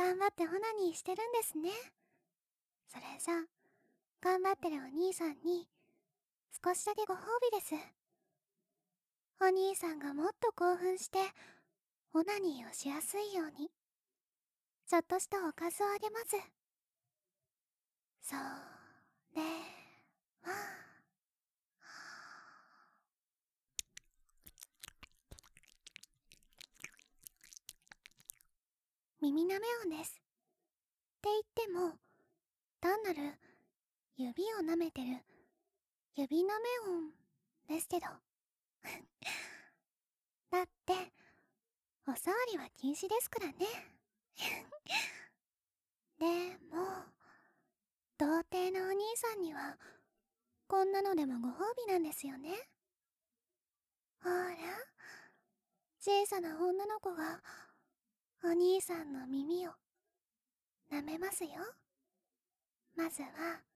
頑張ってオナニーしてるんですね。それじゃ、頑張ってるお兄さんに、少しだけご褒美です。お兄さんがもっと興奮して、オナニーをしやすいように、ちょっとしたおかずをあげます。それは、耳なめ音です。って言っても、単なる指を舐めてる指なめ音ですけど。だって、おさわりは禁止ですからね。でも、童貞のお兄さんには、こんなのでもご褒美なんですよね。ほら、小さな女の子が、お兄さんの耳を舐めますよ。まずは、